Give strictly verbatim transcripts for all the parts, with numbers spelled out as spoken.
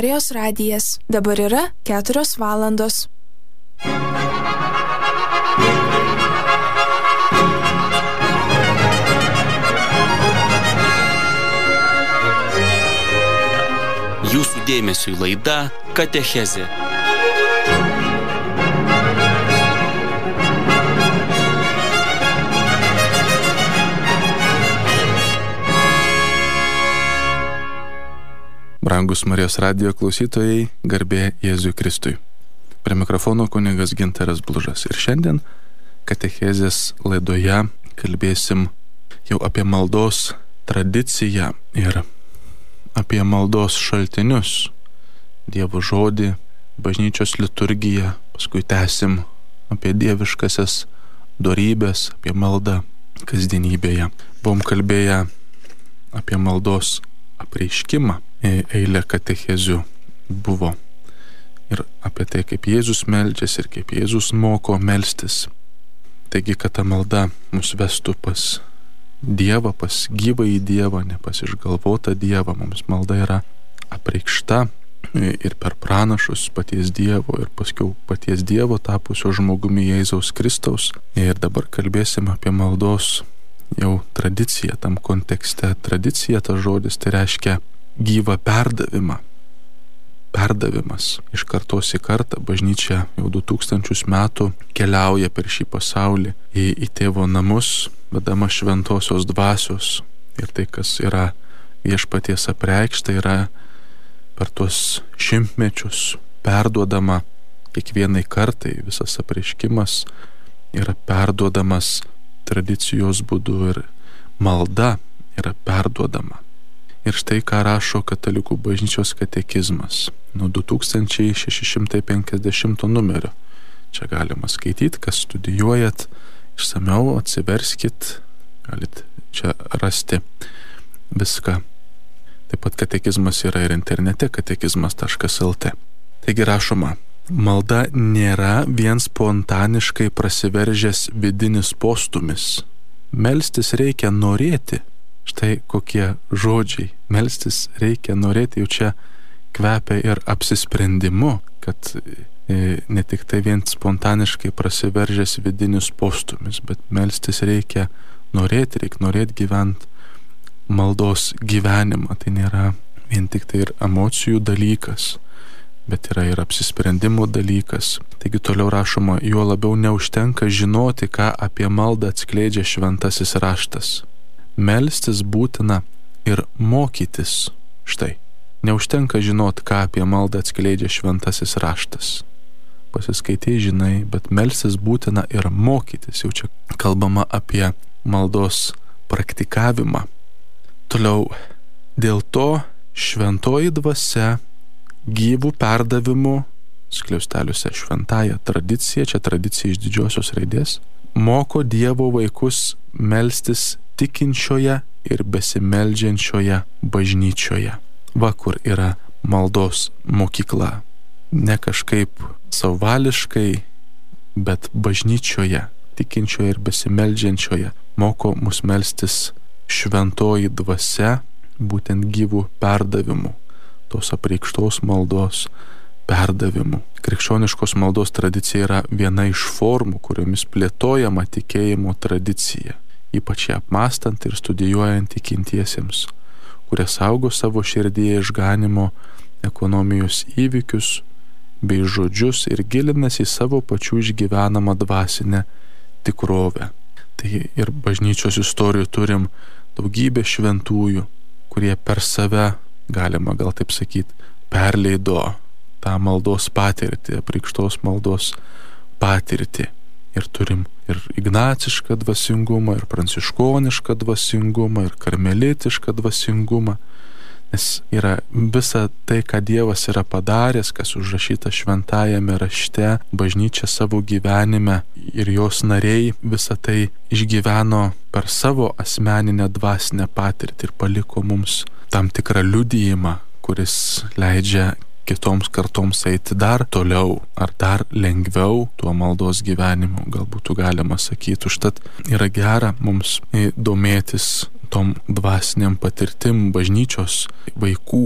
Marijos radijas. Dabar yra keturios valandos. Jūsų dėmesiui laida Katechezė. Brangus Marijos radijo klausytojai, garbė Jėzui Kristui. Prie mikrofono kunigas Gintaras Blužas. Ir šiandien Katechezės laidoje kalbėsim jau apie maldos tradiciją ir apie maldos šaltinius, Dievo žodį, bažnyčios liturgiją, paskui tęsim apie dieviškasias dorybės, apie maldą kasdienybėje. Buvom kalbėję apie maldos apreiškimą, eilę katechezių buvo. Ir apie tai, kaip Jėzus meldžiasi ir kaip Jėzus moko melstis. Taigi, kad ta malda mus vestų pas Dievą, pas gyvąjį Dievą, ne pas išgalvotą Dievą. Mums malda yra apreikšta ir per pranašus paties Dievo ir paskiau paties Dievo tapusio žmogumi Jėzaus Kristaus. Ir dabar kalbėsim apie maldos jau tradiciją tam kontekste. Tradicija, tas žodis, tai reiškia gyvą perdavimą. Perdavimas. Iš kartos į kartą bažnyčia jau du tūkstančius metų keliauja per šį pasaulį į, į tėvo namus, vedama šventosios dvasios. Ir tai, kas yra viešpaties apreikšta, yra per tuos šimtmečius perduodama kiekvienai kartai. Visas apreiškimas yra perduodamas tradicijos būdu ir malda yra perduodama. Ir štai ką rašo Katalikų bažnyčios katekizmas nuo du tūkstančiai šeši šimtai penkiasdešimto numerio. Čia galima skaityti, kas studijuojat, išsamiau atsiverskit, galit čia rasti viską. Taip pat katekizmas yra ir internete katekizmas taškas lt. Taigi rašoma: malda nėra vien spontaniškai prasiveržęs vidinis postumis. Melstis reikia norėti. Štai kokie žodžiai. Melstis reikia norėti, jau čia kvepia ir apsisprendimu, kad e, ne tik tai vien spontaniškai prasiveržęs vidinis postumis, bet melstis reikia norėti, reikia norėti gyventi maldos gyvenimą. Tai nėra vien tik tai ir emocijų dalykas, bet yra ir apsisprendimo dalykas. Taigi toliau rašoma: juo labiau neužtenka žinoti, ką apie maldą atskleidžia šventasis raštas. Melstis būtina ir mokytis. Štai, neužtenka žinot, ką apie maldą atskleidžia šventasis raštas. Pasiskaitai, žinai, bet melstis būtina ir mokytis. Jau čia kalbama apie maldos praktikavimą. Toliau, dėl to šventoji dvasia gyvų perdavimų, skliausteliuose šventąją tradiciją, čia tradicija iš didžiosios raidės, moko Dievo vaikus melstis tikinčioje ir besimeldžiančioje bažnyčioje. Va kur yra maldos mokykla. Ne kažkaip savališkai, bet bažnyčioje, tikinčioje ir besimeldžiančioje moko mus melstis šventoji dvasia, būtent gyvų perdavimų, tos apreikštos maldos perdavimų. Krikščioniškos maldos tradicija yra viena iš formų, kuriomis plėtojama tikėjimo tradicija, ypač ją apmąstant ir studijuojant tikintiesiems, kurie saugo savo širdyje išganimo ekonomijos įvykius bei žodžius ir gilinasi į savo pačių išgyvenamą dvasinę tikrovę. Tai ir bažnyčios istorijų turim daugybę šventųjų, kurie per save, galima gal taip sakyti, perleido tą maldos patirtį, apreikštos maldos patirtį. Ir turim ir ignacišką dvasingumą, ir pranciškonišką dvasingumą, ir karmelitišką dvasingumą. Nes yra visa tai, ką Dievas yra padaręs, kas užrašyta šventajame rašte, bažnyčia savo gyvenime ir jos nariai visą tai išgyveno per savo asmeninę dvasinę patirtį ir paliko mums tam tikrą liudijimą, kuris leidžia kitoms kartoms eiti dar toliau ar dar lengviau tuo maldos gyvenimu, gal būtų galima sakyti. Užtat yra gera mums domėtis tom dvasiniam patirtim bažnyčios vaikų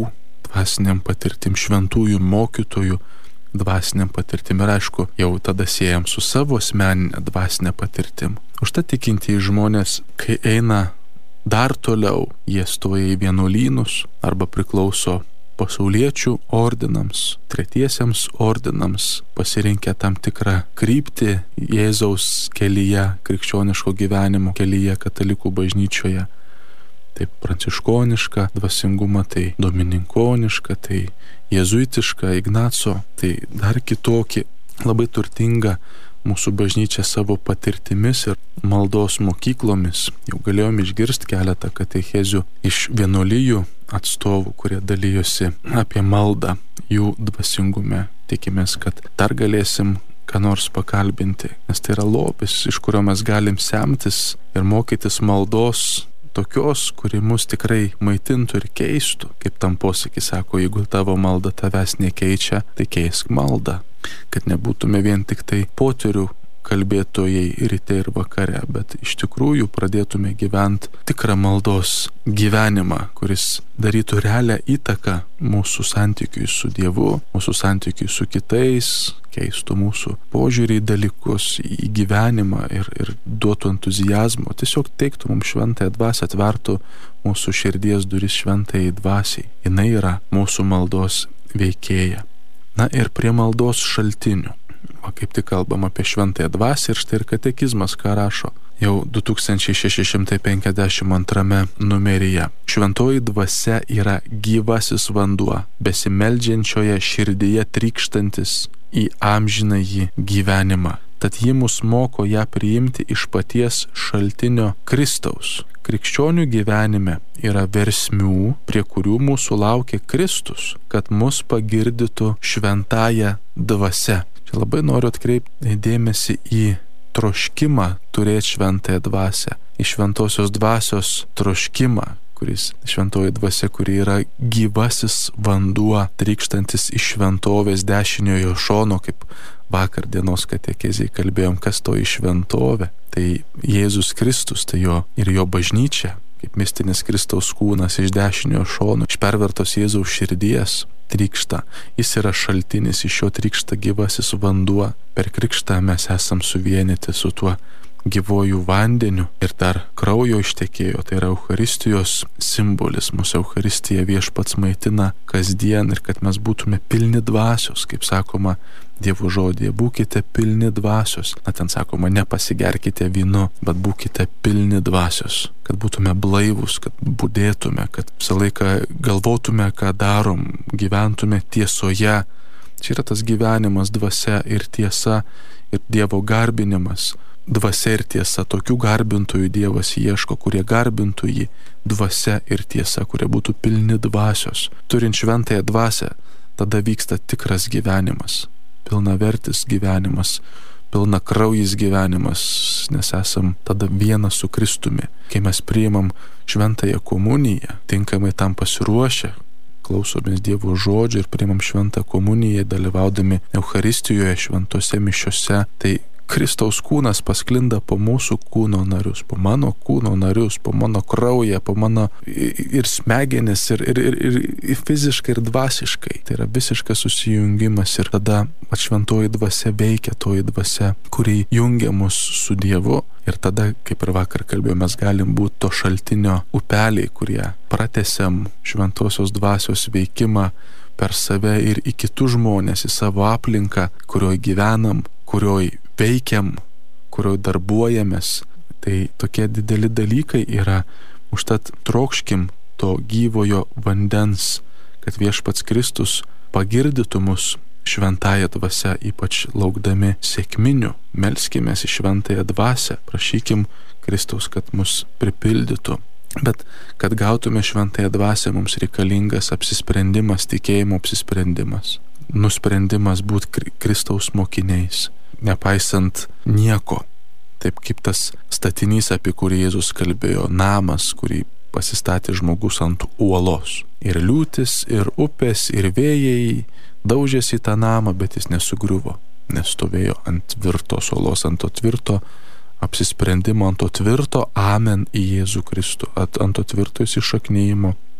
dvasiniam patirtim, šventųjų mokytojų dvasiniam patirtim ir aišku, jau tada siejam su savo asmeninė dvasinė patirtim. Užtat tikintieji žmonės, kai eina dar toliau, jie stoja į vienuolynus arba priklauso pasauliečių ordinams, tretiesiems ordinams, pasirinkę tam tikrą kryptį Jėzaus kelyje, krikščioniško gyvenimo kelyje katalikų bažnyčioje. Tai pranciškoniška dvasingumą, tai domininkoniška, tai jėzuitiška, Ignaco, tai dar kitokį, labai turtinga mūsų bažnyčia savo patirtimis ir maldos mokyklomis. Jau galėjom išgirsti keletą katechezių iš vienuolijų atstovų, kurie dalyjosi apie maldą jų dvasingume. Tikimės, kad dar galėsim ką nors pakalbinti, nes tai yra lobis, iš kurio mes galim semtis ir mokytis maldos tokios, kuri mus tikrai maitintų ir keistų. Kaip tam posakis sako, jeigu tavo malda tavęs nekeičia, tai keisk maldą. Kad nebūtume vien tik tai poterių kalbėtojai ryte ir vakare, bet iš tikrųjų pradėtume gyventi tikrą maldos gyvenimą, kuris darytų realią įtaką mūsų santykiui su Dievu, mūsų santykiui su kitais, keistų mūsų požiūrį į dalykus, į gyvenimą ir, ir duotų entuzijazmo, tiesiog teiktų mums šventąją dvasią, atvertų mūsų širdies duris šventąjai dvasiai. Jinai yra mūsų maldos veikėja. Na ir prie maldos šaltinių. O kaip tik kalbam apie šventąją dvasią ir štai ir katekizmas ką rašo. Jau du tūkstančiai šeši šimtai penkiasdešimt antrame numeryje. Šventoji dvasia yra gyvasis vanduo, besimeldžiančioje širdyje trykštantis į amžinąjį gyvenimą. Tad ji mus moko ją priimti iš paties šaltinio Kristaus. Krikščionių gyvenime yra versmių, prie kurių mūsų laukia Kristus, kad mus pagirdytų šventąją dvasią. Čia labai noriu atkreipti dėmesį į troškimą turėti šventąją dvasią, į šventosios dvasios troškimą, kuris šventoji dvasia, kuri yra gyvasis vanduo, trykštantis iš šventovės dešiniojo šono, kaip vakar dienos katekezėje kalbėjom, kas to į šventovę. Tai Jėzus Kristus, tai jo ir jo bažnyčia, kaip mistinis Kristaus kūnas iš dešiniojo šono, iš pervertos Jėzaus širdies trykšta. Jis yra šaltinis, iš jo trykšta gyvasis vanduo. Per krikštą mes esam suvienyti su tuo gyvojų vandeniu ir dar kraujo ištekėjo, tai yra Eucharistijos simbolis. Mūsų Eucharistija viešpats maitina kasdien ir kad mes būtume pilni dvasios, kaip sakoma Dievo žodėje, būkite pilni dvasios. Na ten sakoma, nepasigerkite vynu, bet būkite pilni dvasios, kad būtume blaivus, kad budėtume, kad visą laiką galvotume, ką darom, gyventume tiesoje. Čia yra tas gyvenimas, dvasia ir tiesa ir Dievo garbinimas. Dvasia ir tiesa, tokių garbintojų Dievas ieško, kurie garbintų jį, dvasia ir tiesa, kurie būtų pilni dvasios. Turint šventąją dvasią, tada vyksta tikras gyvenimas, pilnavertis gyvenimas, pilna kraujis gyvenimas, nes esam tada vienas su Kristumi. Kai mes priimam šventąją komuniją, tinkamai tam pasiruošę, klausomės Dievo žodžio ir priimam šventą komuniją, dalyvaudami Eucharistijoje, šventose mišiose, tai Kristaus kūnas pasklinda po mūsų kūno narius, po mano kūno narius, po mano kraują, po mano ir smegenis, ir, ir, ir, ir fiziškai, ir dvasiškai. Tai yra visiškas susijungimas ir tada šventoji dvasia veikia, toji dvasia, kuri jungia mus su Dievu. Ir tada, kaip ir vakar kalbėjome, mes galim būti to šaltinio upeliai, kurie pratęsiam šventosios dvasios veikimą per save ir į kitus žmonės, į savo aplinką, kurioje gyvenam, kurioje veikiam, kurioje darbuojamės. Tai tokie dideli dalykai yra. Užtat trokškim to gyvojo vandens, kad viešpats Kristus pagirdytų mus šventąją dvasią, ypač laukdami sekminių. Melskimės į šventąją dvasią, prašykim Kristaus, kad mus pripildytų. Bet kad gautume šventąją dvasią, mums reikalingas apsisprendimas, tikėjimo apsisprendimas, nusprendimas būti Kristaus mokiniais, nepaisant nieko. Taip kaip tas statinys, apie kurį Jėzus kalbėjo, namas, kurį pasistatė žmogus ant uolos. Ir liūtis, ir upės, ir vėjai daužėsi į tą namą, bet jis nesugriuvo, nes stovėjo ant tvirtos uolos, ant to tvirto apsisprendimo, ant to tvirto amen į Jėzų Kristų, ant to tvirto įsišaknyjimo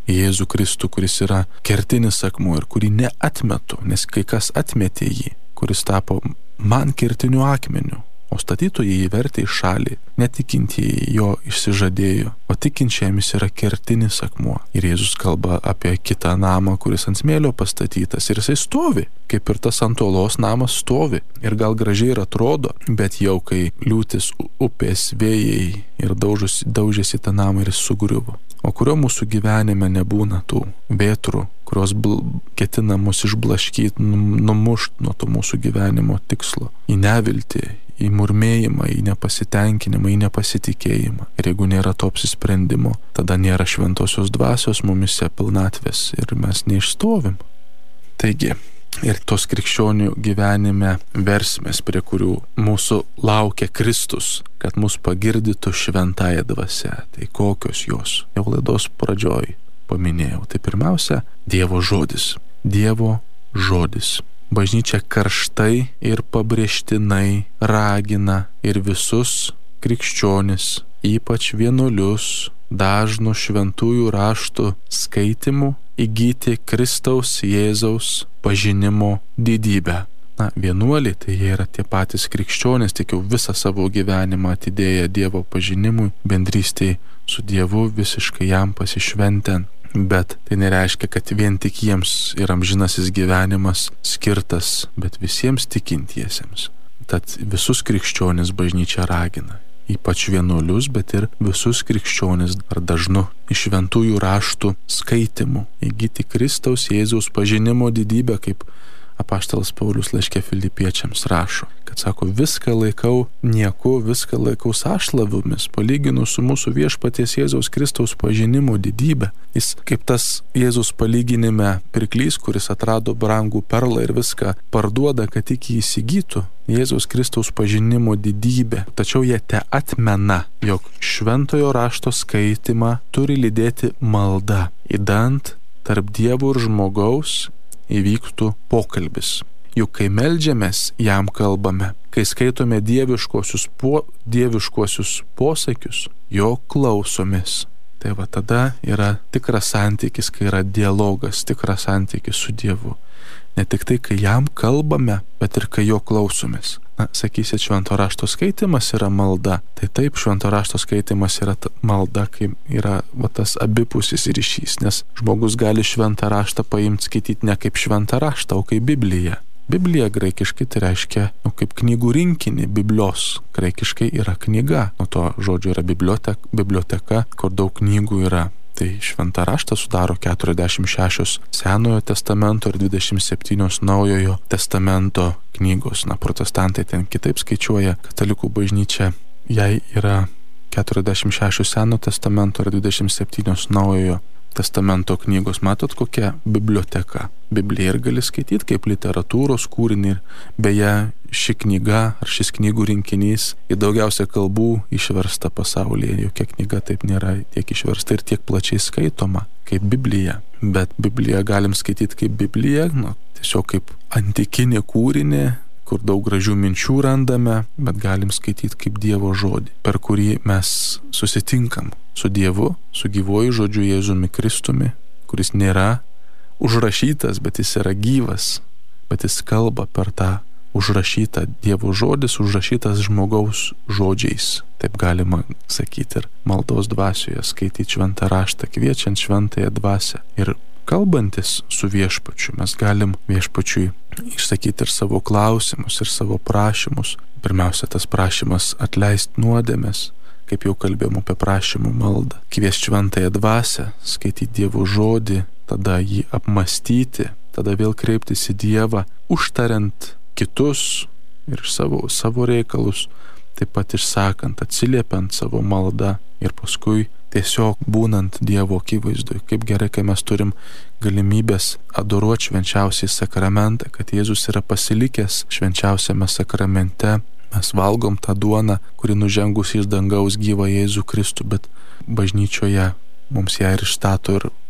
Jėzų Kristų, kuris yra kertinis akmuo ir kurį neatmetu, nes kai kas atmetė jį, kuris tapo man kertiniu akmeniu, o statytojai jį vertė į šalį, netikintieji jo išsižadėjo, o tikinčiam jis yra kertinis akmuo. Ir Jėzus kalba apie kitą namą, kuris ant smėlio pastatytas ir jisai stovi, kaip ir tas ant uolos namas stovi. Ir gal gražiai ir atrodo, bet jau kai liūtis, upės, vėjai ir daužėsi, daužėsi tą namą ir jis sugriuvo. O kurio mūsų gyvenime nebūna tų vėtrų, kurios bl- ketina mus išblaškyti, numušti nuo to mūsų gyvenimo tikslo, į neviltį, į murmėjimą, į nepasitenkinimą, į nepasitikėjimą. Ir jeigu nėra to apsisprendimo, tada nėra šventosios dvasios mumise pilnatvės ir mes neišstovim. Taigi, ir tos krikščionių gyvenime versmės, prie kurių mūsų laukia Kristus, kad mus pagirdytų šventąją dvasią. Tai kokios jos? Jau laidos pradžioj paminėjau. Tai pirmiausia, Dievo žodis. Dievo žodis. Bažnyčia karštai ir pabrėžtinai ragina ir visus krikščionis, ypač vienuolius, dažnų šventųjų raštų skaitimų, įgyti Kristaus Jėzaus pažinimo didybę. Na, vienuoliai, tai jie yra tie patys krikščionys, tik jau visą savo gyvenimą atidėję Dievo pažinimui, bendrystėj su Dievu, visiškai jam pasišventę. Bet tai nereiškia, kad vien tik jiems ir amžinasis gyvenimas skirtas, bet visiems tikintiesiems. Tad visus krikščionis bažnyčia ragina, ypač vienuolius, bet ir visus krikščionis ar dažnu iš šventųjų raštų skaitimų, įgyti Kristaus Jėzaus pažinimo didybę, kaip apaštalas Paulius laiške Filipiečiams rašo, kad sako, viską laikau nieku, viską laikau sąšlavimis, palyginus su mūsų viešpaties Jėzaus Kristaus pažinimo didybę. Jis kaip tas Jėzaus palyginime pirklys, kuris atrado brangų perlą ir viską parduoda, kad tik jį įsigytų. Jėzaus Kristaus pažinimo didybė. Tačiau jie te atmena, jog šventojo rašto skaitimą turi lydėti malda, idant tarp Dievo ir žmogaus įvyktų pokalbis. Juk kai meldžiamės, jam kalbame, kai skaitome dieviškuosius, po, dieviškuosius posakius, jo klausomės. Tai va tada yra tikras santykis, kai yra dialogas, tikras santykis su Dievu. Ne tik tai, kai jam kalbame, bet ir kai jo klausomės. Na, sakysit, švento rašto skaitimas yra malda. Tai taip, švento rašto skaitimas yra malda, kai yra va, tas abipusis ryšys, nes žmogus gali šventą raštą paimti skaityti ne kaip šventą raštą, o kaip Bibliją. Biblija graikiškai tai reiškia, nu, kaip knygų rinkinį, Biblijos. Graikiškai yra knyga, nuo to žodžio yra biblioteka, biblioteka, kur daug knygų yra. Tai šventą raštą sudaro keturiasdešimt šešios Senojo testamento ir dvidešimt septynios Naujojo testamento knygos. Na, protestantai ten kitaip skaičiuoja, katalikų bažnyčia, jai yra keturiasdešimt šešios Senojo testamento ir dvidešimt septynios Naujojo testamento knygos. Matot, kokia biblioteka. Bibliją ir gali skaityti kaip literatūros kūrinį. Beje, ši knyga ar šis knygų rinkinys į daugiausia kalbų išversta pasaulyje. Jokia knyga taip nėra tiek išversta ir tiek plačiai skaitoma kaip Biblija. Bet Bibliją galim skaityti kaip Bibliją, nu, tiesiog kaip antikinį kūrinį, kur daug gražių minčių randame, bet galim skaityti kaip Dievo žodį, per kurį mes susitinkam su Dievu, su gyvuoju žodžiu Jėzumi Kristumi, kuris nėra užrašytas, bet jis yra gyvas, bet jis kalba per tą užrašytą Dievo žodis, užrašytas žmogaus žodžiais. Taip galima sakyti ir maldos dvasioje, skaityti šventą raštą, kviečiant šventąją dvasią. Ir kalbantis su viešpačiu, mes galim viešpačiui išsakyti ir savo klausimus, ir savo prašymus. Pirmiausia, tas prašymas atleisti nuodėmes, kaip jau kalbėjom apie prašymų maldą. Kviesti šventąją dvasią, skaityti Dievo žodį, tada jį apmastyti, tada vėl kreiptis į Dievą, užtariant kitus ir savo, savo reikalus, taip pat išsakant, atsiliepiant savo maldą ir paskui tiesiog būnant Dievo akivaizdoj. Kaip gerai, kai mes turim galimybės adoruoti švenčiausiai sakramentą, kad Jėzus yra pasilikęs švenčiausiame sakramente. Mes valgom tą duoną, kuri nužengus iš dangaus gyvą Jėzų Kristų, bet bažnyčioje mums ją ir išstato ir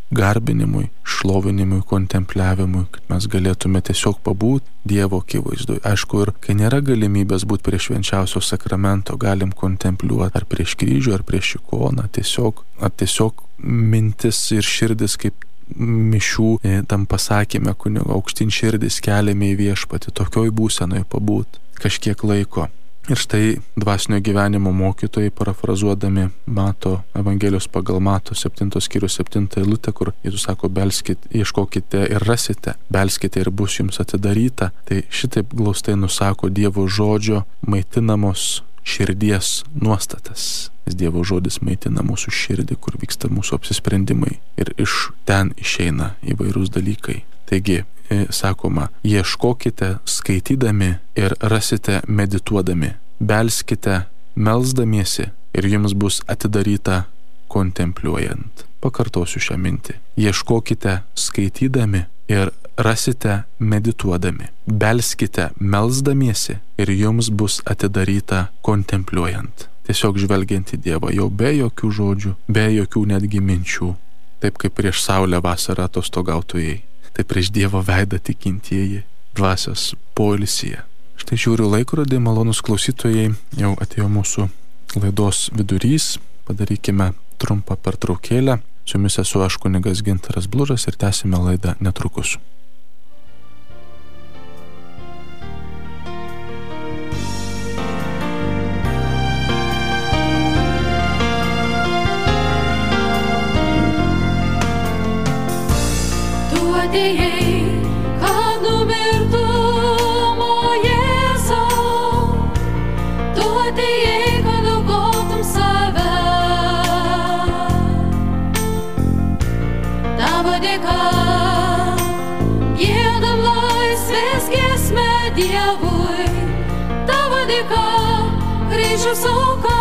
garbinimui, šlovinimui, kontempliavimui, kad mes galėtume tiesiog pabūti Dievo akivaizdoje. Aišku, ir kai nėra galimybės būti prie švenčiausio sakramento, galim kontempliuoti ar prieš kryžių, ar prieš ikoną, tiesiog, ar tiesiog mintis ir širdis kaip mišių tam pasakėme kunigo, aukštyn širdis keliame į viešpatį, tokioj būsenoje pabūt kažkiek laiko. Ir štai dvasinio gyvenimo mokytojai, parafrazuodami Mato Evangelijos pagal Mato septintos skyrius septintą eilutę, kur Jėzus sako, belskite, ieškokite ir rasite, belskite ir bus jums atidaryta, tai šitaip glaustai nusako Dievo žodžio maitinamos širdies nuostatas. Nes Dievo žodis maitina mūsų širdį, kur vyksta mūsų apsisprendimai ir iš ten išeina įvairūs dalykai. Taigi, sakoma, ieškokite skaitydami ir rasite medituodami, belskite melsdamiesi ir jums bus atidaryta kontempliuojant. Pakartosiu šią mintį. Ieškokite skaitydami ir rasite medituodami, belskite melsdamiesi ir jums bus atidaryta kontempliuojant. Tiesiog žvelgiant į Dievą, jau be jokių žodžių, be jokių netgi minčių, taip kaip prieš saulę vasarą atostogautojai. Tai prieš Dievo veidą tikintieji dvasios poilsyje. Štai žiūriu laikrodį, malonus klausytojai, jau atėjo mūsų laidos vidurys, padarykime trumpą pertraukėlę. Su jumis esu aš kunigas Gintaras Blužas ir tęsime laidą netrukus. Atėjai, kad numirtum, o Jėzau, tu atėjai, kad aukotum save. Tavo dėka, giedam laisvės giesmę Dievui, tavo dėka, kryžiaus auka.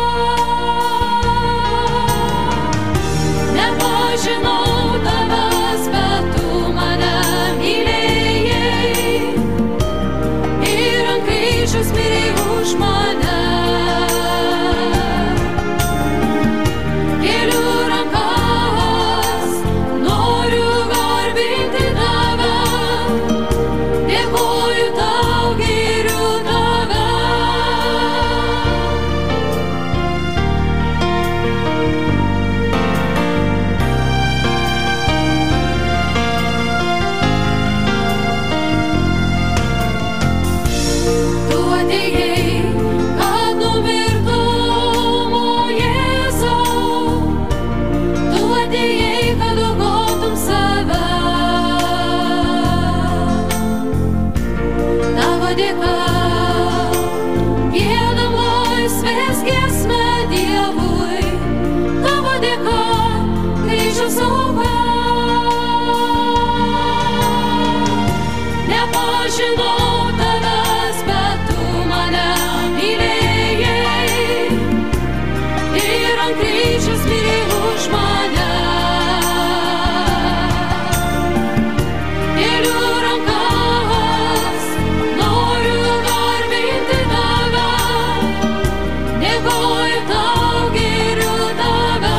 Nepažinau tavęs, bet tu mane mylėjai ir ant kryžiaus mirei už mane. Keliu rankas, noriu garbinti tave, dėkoju tau, giriu tave. Nepažinau tavęs, bet tu mane mylėjai ir ant kryžiaus mirei už mane. Keliu rankas, noriu garbinti tave, dėkoju tau, giriu tave.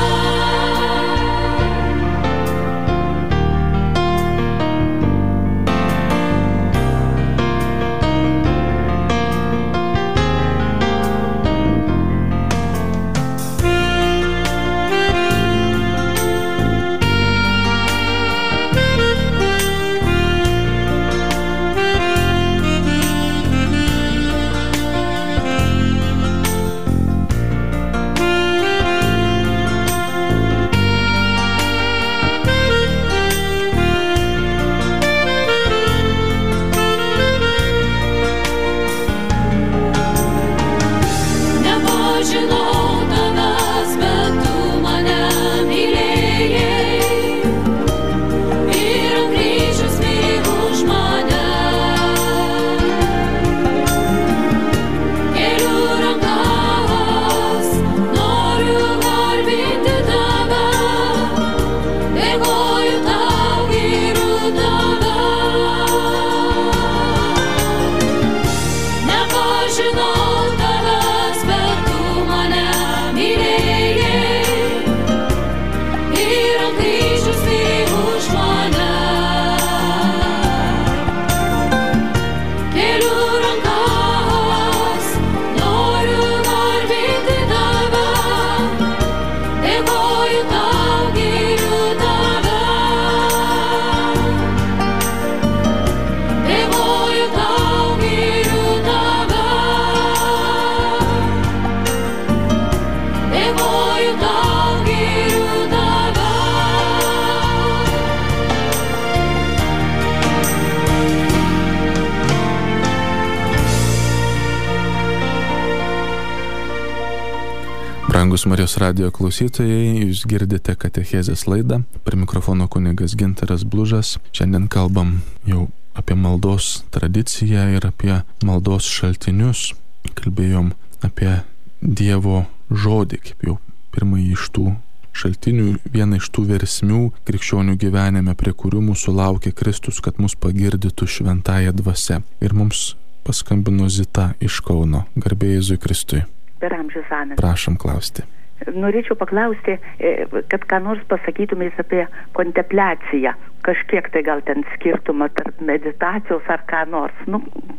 Brangus Marijos radijo klausytojai, jūs girdite katechezės laidą. Prie mikrofono kunigas Gintaras Blužas. Šiandien kalbam jau apie maldos tradiciją ir apie maldos šaltinius. Kalbėjom apie Dievo žodį, kaip jau pirmąjį iš tų šaltinių, vieną iš tų versmių krikščionių gyvenime, prie kurių mūsų laukia Kristus, kad mus pagirdytų šventąja dvasia. Ir mums paskambino Zita iš Kauno. Garbė Jėzui Kristui. Per amžius amen. Prašom klausti. Norėčiau paklausti, kad ką nors pasakytumės apie kontempliaciją. Kažkiek tai gal ten skirtumą tarp meditacijos ar ką nors. Nu.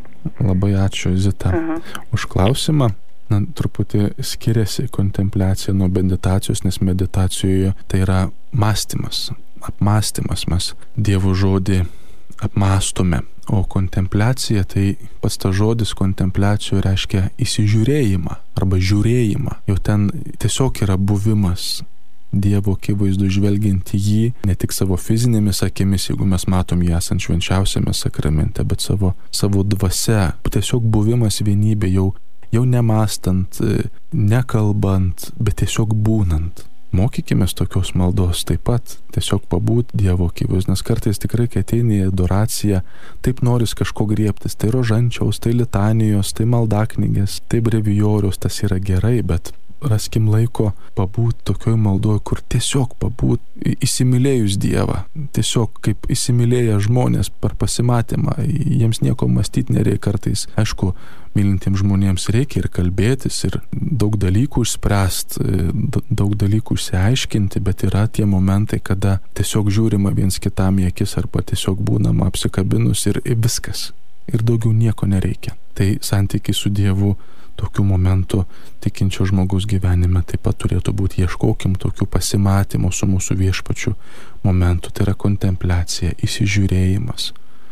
Labai ačiū, Zita, Aha. už klausimą. Na, truputį skiriasi kontempliacija nuo meditacijos, nes meditacijoje tai yra mąstymas, apmąstymas. Mes Dievo žodį apmąstome. O kontempliacija, tai pats tas žodis kontempliacijų reiškia įsižiūrėjimą arba žiūrėjimą. Jau ten tiesiog yra buvimas Dievo akivaizdu, žvelgiant į jį, ne tik savo fizinėmis akimis, jeigu mes matom jį esant švenčiausiame sakramente, bet savo, savo dvasia. Tiesiog buvimas vienybė, jau, jau nemąstant, nekalbant, bet tiesiog būnant. Mokykimės tokios maldos taip pat, tiesiog pabūt Dievo akivaizdoj, nes kartais tikrai, kai ateini į adoraciją, taip noris kažko griebtis, tai rožančiaus, tai litanijos, tai maldaknygės, tai brevijoriaus, tas yra gerai, bet raskim laiko pabūt tokioj maldoje, kur tiesiog pabūt įsimylėjus Dievą, tiesiog kaip įsimylėję žmonės per pasimatymą, jiems nieko mąstyti nereikia kartais. Aišku, mylintiems žmonėms reikia ir kalbėtis, ir daug dalykų išspręsti, daug dalykų išsiaiškinti, bet yra tie momentai, kada tiesiog žiūrima viens kitam į akis arba tiesiog būnama apsikabinus ir viskas. Ir daugiau nieko nereikia. Tai santykiai su Dievu tokių momentų tikinčio žmogaus gyvenime taip pat turėtų būti. Ieškokim tokių pasimatymų su mūsų viešpačiu momentų. Tai yra kontempliacija, įsižiūrėjimas.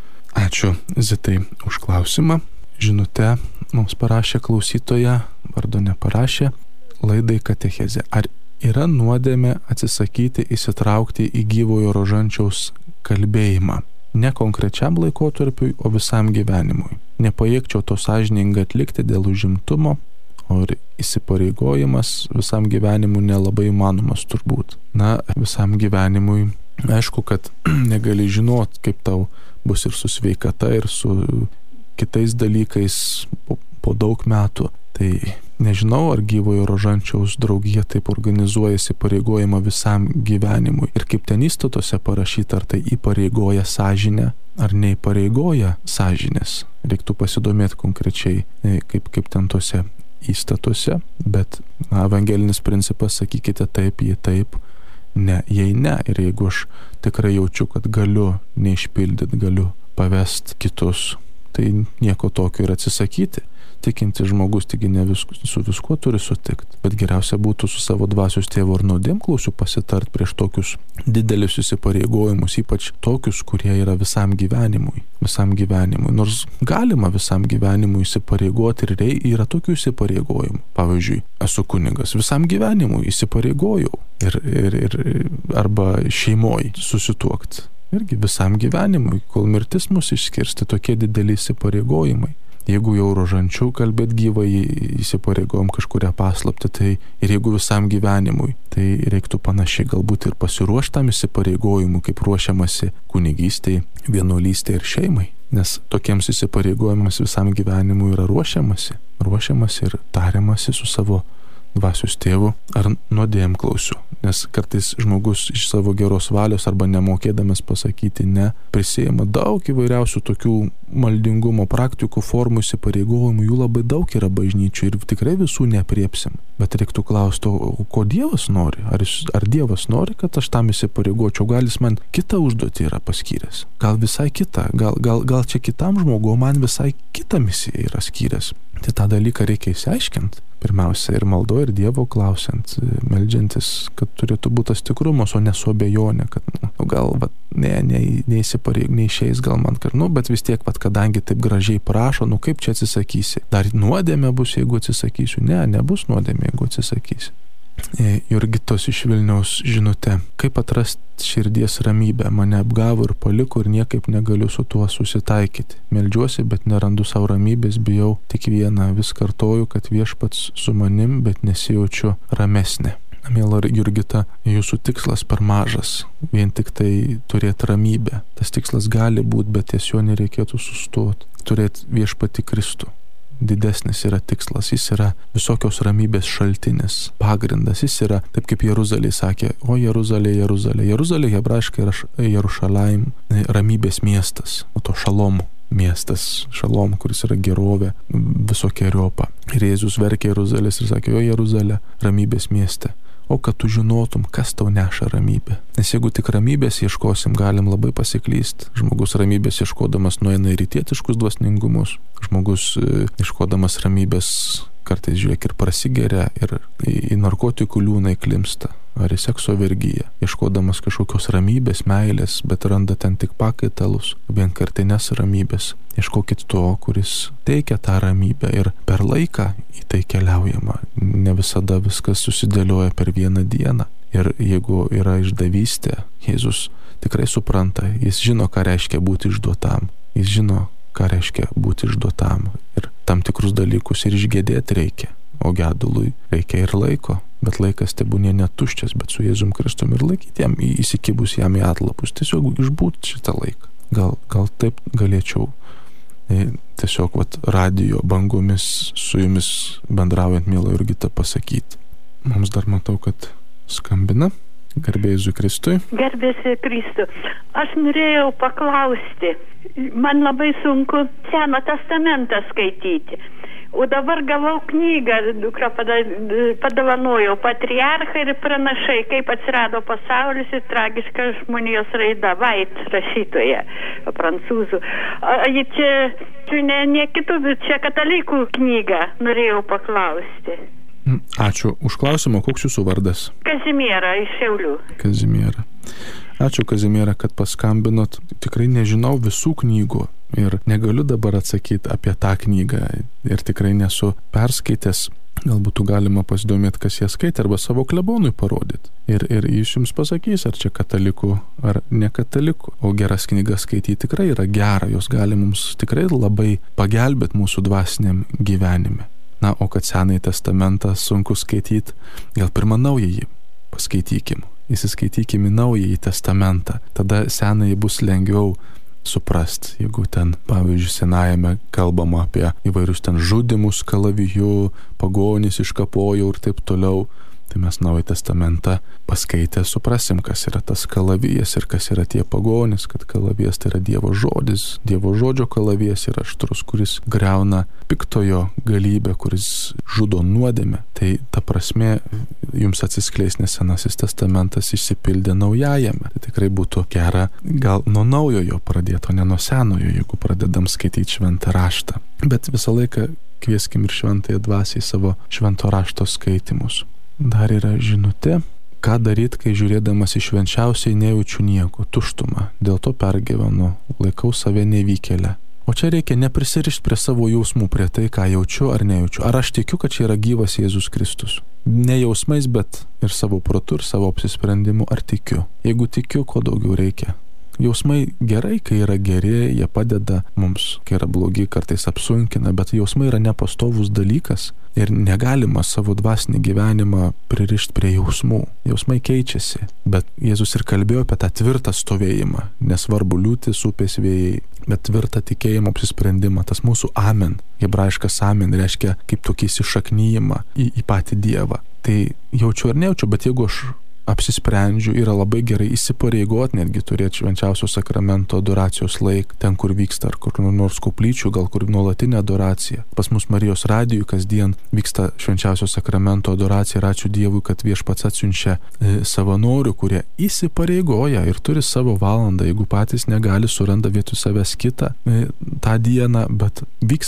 Ačiū Zitai už klausimą. Žinute mums parašė klausytoja, vardo neparašė, laidai katechezė. Ar yra nuodėmė atsisakyti įsitraukti į gyvojo rožančiaus kalbėjimą? Ne konkrečiam laikotarpiui, o visam gyvenimui. Nepajėgčiau to sąžiningai atlikti dėl užimtumo, o ir įsipareigojimas visam gyvenimui nelabai įmanomas turbūt. Na, visam gyvenimui, aišku, kad negali žinot, kaip tau bus ir su sveikata, ir su kitais dalykais po, po daug metų. Tai nežinau, ar gyvojo rožančiaus draugija taip organizuoja įsipareigojimą visam gyvenimui. Ir kaip ten įstatuose parašyta, ar tai įpareigoja sąžinę, ar neįpareigoja sąžinės. Reiktų pasidomėti konkrečiai, kaip, kaip ten tose įstatuose, bet na, evangelinis principas, sakykite taip, jei taip, ne, jei ne. Ir jeigu aš tikrai jaučiu, kad galiu neišpildyti, galiu pavest kitus, tai nieko tokio ir atsisakyti. Tikintis žmogus, taigi ne vis, su viskuo turi sutikti, bet geriausia būtų su savo dvasios tėvu ar nuodėmklausiu pasitart prieš tokius didelius įsipareigojimus, ypač tokius, kurie yra visam gyvenimui. Visam gyvenimui. Nors galima visam gyvenimui įsipareigoti ir rei, yra tokių įsipareigojimų. Pavyzdžiui, esu kunigas, visam gyvenimui įsipareigojau ir, ir, ir, arba šeimoj susituokti. Irgi visam gyvenimui, kol mirtis mus išskirsti, tokie dideli įsipareigojimai. Jeigu jau rožančiau kalbėt gyvai, įsipareigojom kažkuria paslapti, tai ir jeigu visam gyvenimui, tai reiktų panašiai galbūt ir pasiruoštam įsipareigojimui, kaip ruošiamasi kunigystei, vienuolystei ir šeimai. Nes tokiems įsipareigojimams visam gyvenimui yra ruošiamasi, ruošiamasi ir tariamasi su savo dvasios tėvu ar nuodėmklausiu. Nes kartais žmogus iš savo geros valios arba nemokėdamas pasakyti ne, prisėjama daug įvairiausių tokių maldingumo praktikų, formų, įsipareigojimų, jų labai daug yra bažnyčių ir tikrai visų neapriepsim. Bet reiktų klausti, o ko Dievas nori? Ar, jis, ar Dievas nori, kad aš tam įsipareigočiau? Gal jis man kitą užduotį yra paskyręs? Gal visai kitą? Gal, gal, gal čia kitam žmogui, man visai kitą misiją yra skyręs? Tai tą dalyką reikia išsiaiškinti. Pirmiausia, ir maldo, ir Dievo klausiant, meldžiantis, kad turėtų būti tas tikrumas, o ne su abejonė, kad nu, gal va, ne, ne, neįsipareig, neišeis gal man, kad, nu, bet vis tiek, va, kadangi taip gražiai prašo, nu kaip čia atsisakysi? Dar nuodėmė bus, jeigu atsisakysiu? Ne, nebus nuodėmė, jeigu atsisakysi. Jurgitos iš Vilniaus žinutė. Kaip atrasti širdies ramybę? Mane apgavo ir paliko ir niekaip negaliu su tuo susitaikyti. Meldžiuosi, bet nerandu savo ramybės, bijau tik vieną. Vis kartoju, kad viešpats su manim, bet nesijaučiu ramesnė. Miela Jurgita, jūsų tikslas per mažas, vien tik tai turėti ramybę. Tas tikslas gali būti, bet ties jo nereikėtų sustoti. Turėti viešpatį Kristų. Didesnis yra tikslas, jis yra visokios ramybės šaltinis, pagrindas, jis yra, taip kaip Jeruzalė sakė, o Jeruzalė, Jeruzalė, Jeruzalė hebrajiškai yra Jerušalaim, ramybės miestas, o to šalom miestas, šalom, kuris yra gerovė, visokeriopą. Ir Jėzus verkė Jeruzalės ir sakė, o Jeruzalė, ramybės mieste. O kad tu žinotum, kas tau neša ramybę. Nes jeigu tik ramybės ieškosim, galim labai pasiklysti. Žmogus ramybės ieškodamas nueina į rytietiškus dvasningumus. Žmogus ieškodamas ramybės kartais žiūrėk ir prasigeria ir į narkotikų liūną įklimsta. Ar į sekso vergyją, ieškodamas kažkokios ramybės, meilės, bet randa ten tik pakaitalus, vienkartinės ramybės. Ieškokit to, kuris teikia tą ramybę ir per laiką į tai keliaujama. Ne visada viskas susidėlioja per vieną dieną. Ir jeigu yra išdavystė, Jėzus tikrai supranta, jis žino, ką reiškia būti išduotam. Jis žino, ką reiškia būti išduotam. Ir tam tikrus dalykus ir išgėdėti reikia. O gedului reikia ir laiko, bet laikas tebūnė netuščias, bet su Jėzum Kristum ir laikyti jam, įsikibus jam į atlapus, tiesiog išbūt šitą laiką. Gal, gal taip galėčiau e, tiesiog vat, radijo bangomis su jumis bendraujant, miela Jurgita, pasakyti. Mums dar matau, kad skambina. Garbė Jėzui Kristui. Garbėsi Kristui. Aš norėjau paklausti, man labai sunku Seną testamentą skaityti. O dabar gavau knygą, dukra padovanojo Patriarchai ir pranašai, kaip atsirado pasaulis ir tragiška žmonijos raida, Vait rašytoja, prancūzų. Ji čia, čia ne, ne kitų, čia katalikų knyga, norėjau paklausti. Ačiū už klausimą, koks jūsų vardas? Kazimiera iš Šiaulių. Kazimiera. Ačiū, Kazimiera, kad paskambinot. Tikrai nežinau visų knygų ir negaliu dabar atsakyti apie tą knygą ir tikrai nesu perskaitęs. Galbūt galima pasidomėti, kas ją skaitė, arba savo klebonui parodyti. Ir, ir jis jums pasakys, ar čia katalikų, ar ne katalikų. O geras knygas skaityti tikrai yra gera, jos gali mums tikrai labai pagelbėti mūsų dvasiniam gyvenime. Na, o kad Senąjį testamentą sunku skaityti, gal pirmą Naująjį paskaitykim. Įsiskaitykim į Naująjį testamentą. Tada Senąjį bus lengviau suprast. Jeigu ten, pavyzdžiui, Senajame kalbama apie įvairius ten žudimus kalaviju, pagonys iškapojo ir taip toliau, tai mes Naująjį testamentą paskaitę suprasim, kas yra tas kalavijas ir kas yra tie pagonys, kad kalavijas tai yra Dievo žodis, Dievo žodžio kalavijas yra aštrus, kuris griauna piktojo galybę, kuris žudo nuodėmę. Tai ta prasme jums atsiskleis, nes Senasis testamentas išsipildė Naujajame. Tai tikrai būtų gera gal nuo Naujojo pradėti, o ne nuo Senojo, jeigu pradedam skaityti šventą raštą. Bet visą laiką kvieskim ir šventąją dvasią į savo švento rašto skaitimus. Dar yra žinutė, ką daryti, kai žiūrėdamas į švenčiausiai nejaučiu nieko, tuštumą, dėl to pergyvenu, laikau save nevykėlę. O čia reikia neprisirišti prie savo jausmų, prie tai, ką jaučiu ar nejaučiu. Ar aš tikiu, kad čia yra gyvas Jėzus Kristus? Ne jausmais, bet ir savo protu, ir savo apsisprendimu, ar tikiu? Jeigu tikiu, ko daugiau reikia? Jausmai gerai, kai yra geri, jie padeda mums, kai yra blogi, kartais apsunkina, bet jausmai yra nepastovus dalykas ir negalima savo dvasinį gyvenimą pririšti prie jausmų. Jausmai keičiasi, bet Jėzus ir kalbėjo apie tą tvirtą stovėjimą, nesvarbu liūtis, upės, vėjai, bet tvirtą tikėjimo apsisprendimą, tas mūsų amen, hebrajiškas amen, reiškia kaip tokį įsišaknyjimą į, į patį Dievą. Tai jaučiu ar nejaučiu, bet jeigu aš apsisprendžiu, yra labai gerai įsipareigoti, netgi turėti švenčiausio sakramento adoracijos laiką, ten, kur vyksta, ar kur nors koplyčių, gal kur nuolatinė adoracija. Pas mus Marijos radijui kasdien vyksta švenčiausio sakramento adoracija ir ačiū Dievui, kad Viešpats atsiunčia e, savanorių, kurie įsipareigoja ir turi savo valandą, jeigu patys negali, suranda vietoj savęs kitą e, tą dieną, bet vyksta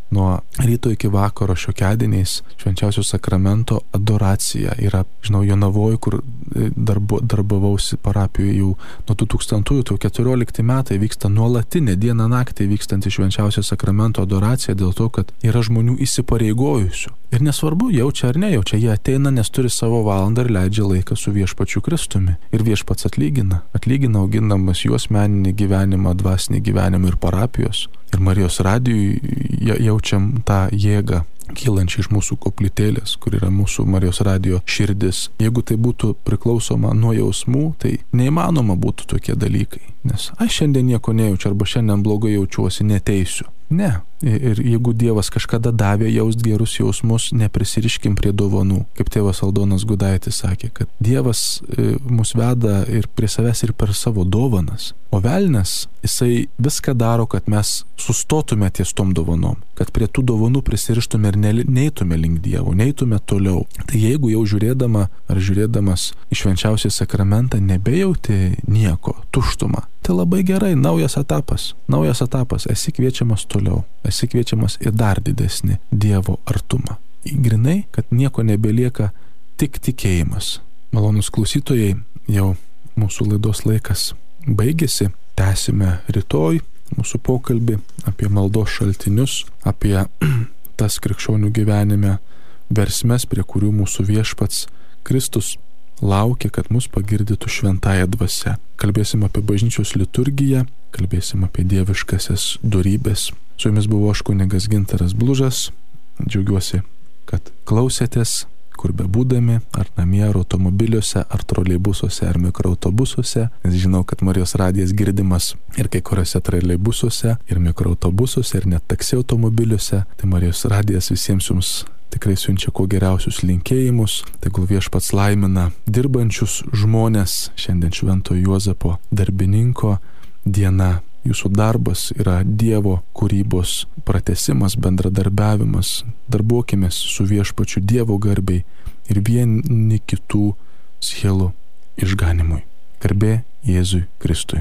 nuo ryto iki vakaro šiokiadieniais švenčiausio sakramento adoracija. Yra, žinau, Jonavoj, kur darbo, darbavausi parapijoje jau nuo du tūkstantųjų, tai keturiolikti metai vyksta nuolatinė dieną naktį vykstanti švenčiausio sakramento adoracija dėl to, kad yra žmonių įsipareigojusių. Ir nesvarbu, jaučia ar nejaučia, jie ateina, nes turi savo valandą ir leidžia laiką su viešpačiu Kristumi. Ir viešpats atlygina. Atlygina augindamas juos meninį gyvenimą, dvasinį gyvenimą ir parapijos. Ir Marijos radijui jaučiam tą jėgą kylančią iš mūsų koplytėlės, kur yra mūsų Marijos radijo širdis. Jeigu tai būtų priklausoma nuo jausmų, tai neįmanoma būtų tokie dalykai. Nes aš šiandien nieko nejaučiu arba šiandien blogai jaučiuosi, neteisiu. Ne. Ir jeigu Dievas kažkada davė jaust gerus jausmus, neprisiriškim prie dovanų. Kaip tėvas Aldonas Gudaitis sakė, kad Dievas mus veda ir prie savęs ir per savo dovanas. O velnias, jisai viską daro, kad mes sustotume ties tom dovanom, kad prie tų dovanų prisirištume ir ne, neitume link Dievo, neitume toliau. Tai jeigu jau žiūrėdama ar žiūrėdamas į švenčiausią sakramentą nebejauti nieko, tuštumą, tai labai gerai, naujas etapas, naujas etapas, esi kviečiamas toliau, esi kviečiamas į dar didesnį Dievo artumą. Įgrinai, kad nieko nebelieka, tik tikėjimas. Malonus klausytojai, jau mūsų laidos laikas baigėsi, tęsime rytoj mūsų pokalbį apie maldos šaltinius, apie tas krikščionių gyvenime versmes, prie kurių mūsų viešpats Kristus laukia, kad mus pagirdytų šventąją dvasią. Kalbėsim apie bažnyčios liturgiją, kalbėsim apie dieviškasias dorybės. Su jumis buvo aš kunigas Gintaras Blužas. Džiaugiuosi, kad klausėtės, kur bebūdami, ar namie, ar automobiliuose, ar troleibusuose, ar mikroautobusuose. Nes žinau, kad Marijos radijas girdimas ir kai kuriuose troleibusuose, ir mikroautobusuose, ir net taksi automobiliuose. Tai Marijos radijas visiems jums tikrai siunčia kuo geriausius linkėjimus. Tegul viešpats laimina dirbančius žmonės. Šiandien Švento Juozapo darbininko diena. Jūsų darbas yra Dievo kūrybos pratęsimas, bendradarbiavimas. Darbuokimės su viešpačiu Dievo garbiai ir vieni kitų sielų išganimui. Garbė Jėzui Kristui.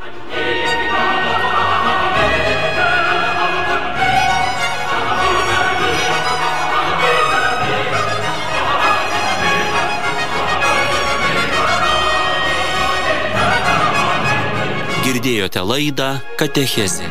Girdėjote laidą Katechezė.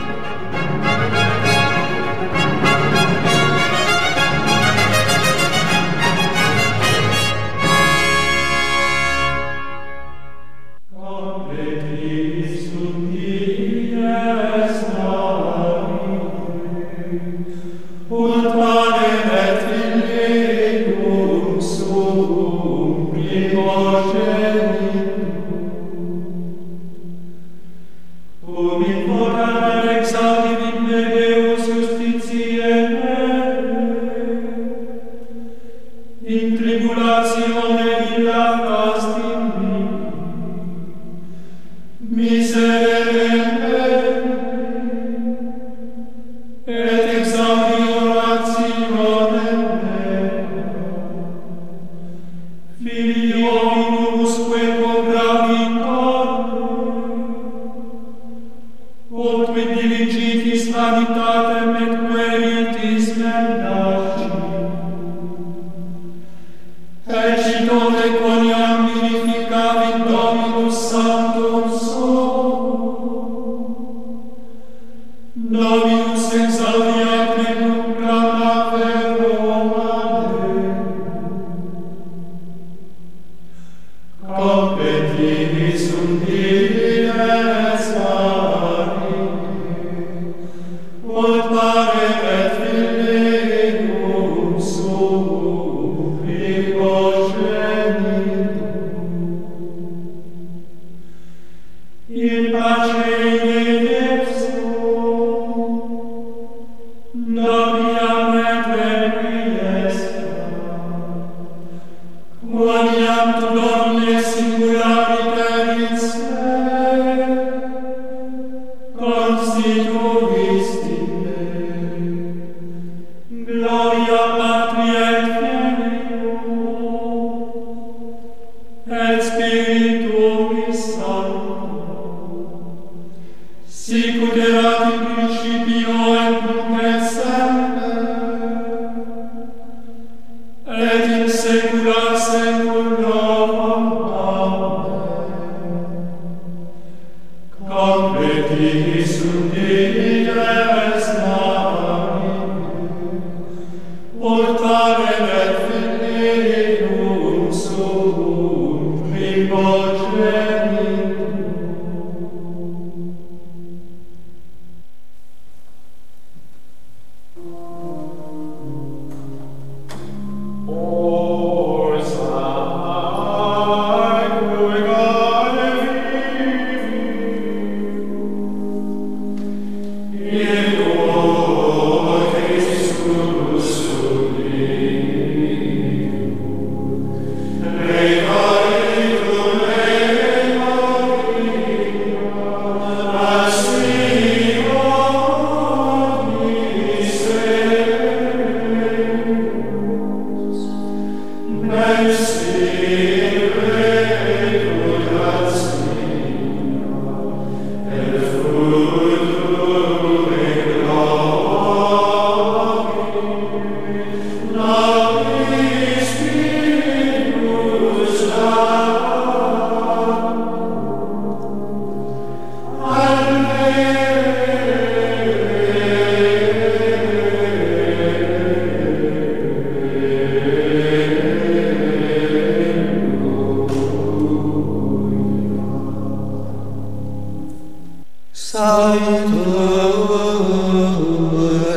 Sicut erat in principio et nunc et semper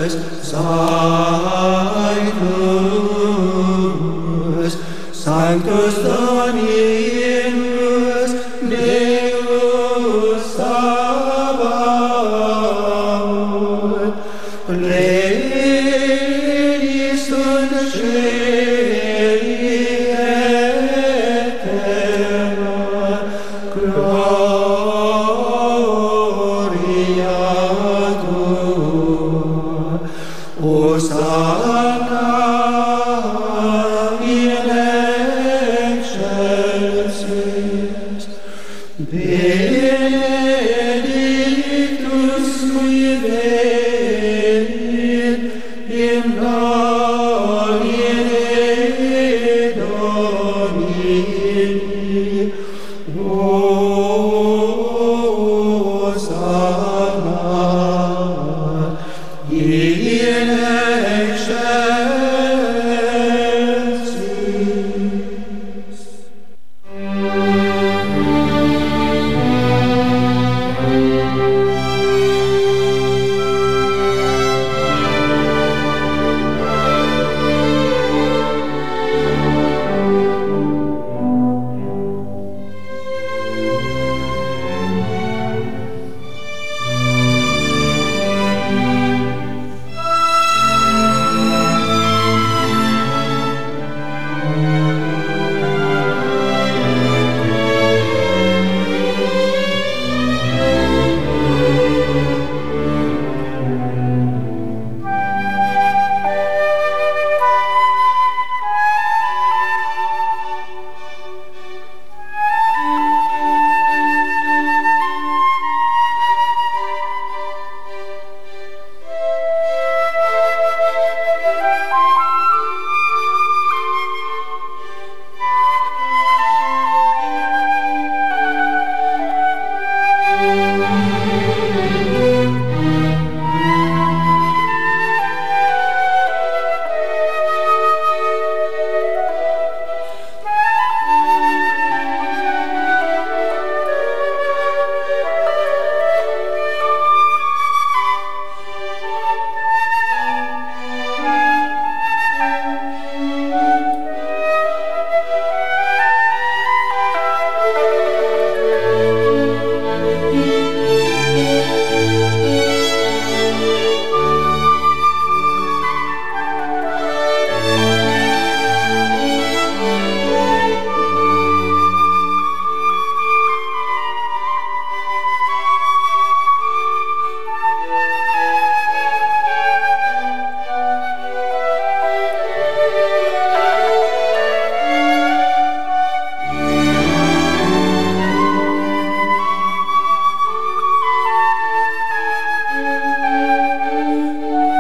Sanctus, Sanctus Dominus, Deus Sabaoth, Plenius sunt Celi eterna, gloria tua, Hosanna in excelsis, benedictus qui venit in nomine Domini, Hosanna in excelsis.